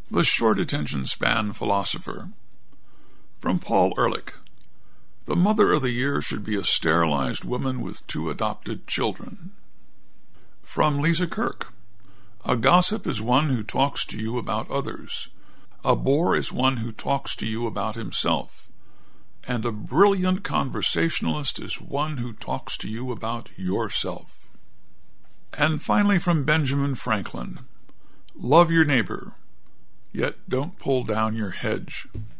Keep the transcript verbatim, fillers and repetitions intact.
The Short Attention Span Philosopher. From Paul Ehrlich. The mother of the year should be a sterilized woman with two adopted children. From Lisa Kirk. A gossip is one who talks to you about others. A bore is one who talks to you about himself. And a brilliant conversationalist is one who talks to you about yourself. And finally from Benjamin Franklin. Love your neighbor, yet don't pull down your hedge.